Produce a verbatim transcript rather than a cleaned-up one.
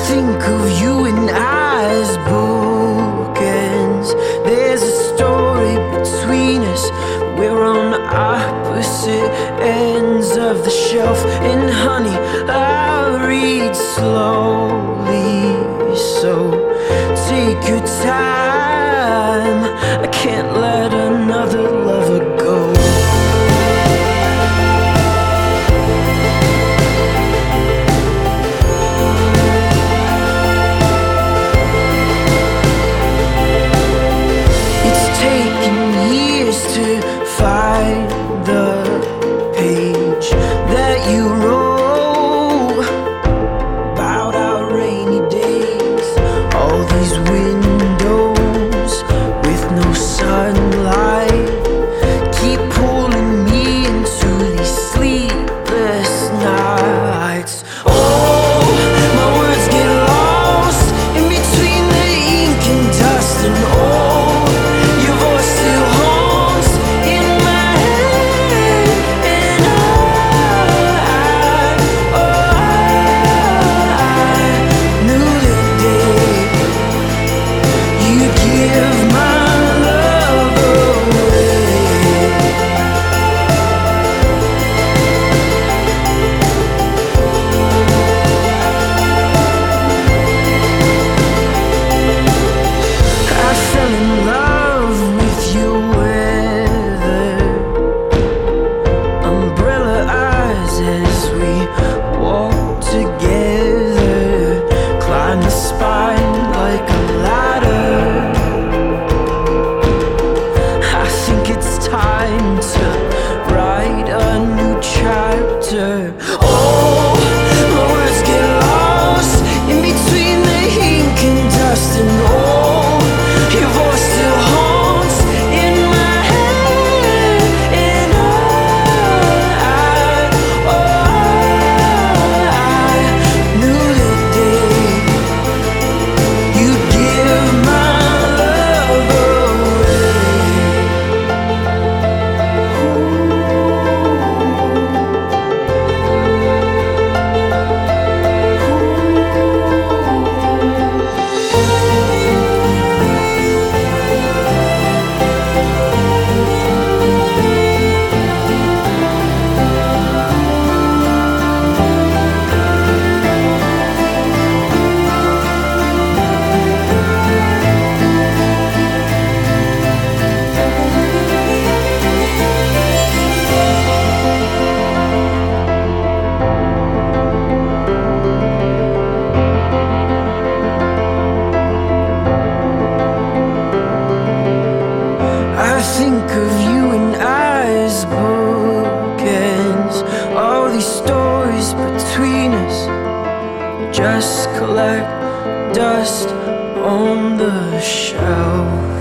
think of you and I as bookends. There's a story between us. We're on opposite ends of the shelf. And honey, I read slowly, so take your time. I can't let another lover go. To find the page that you wrote about our rainy days. All these windows with no sunlight keep pulling me into these sleepless nights. Oh, my words get lost in between the ink and dust, and oh, your voice still haunts in my head. And I, oh, I knew the day you'd give my love away. I fell in love with your weather, umbrella eyes as we walk together, climb the spine like a ladder. I think it's time to write a new chapter. Oh, my words get lost in between the ink and dust, and oh, your voice still haunts in my head. And I, oh, I knew the day you'd give my love away. I think of you and I as bookends. All these stories between us just collect dust on the shelf.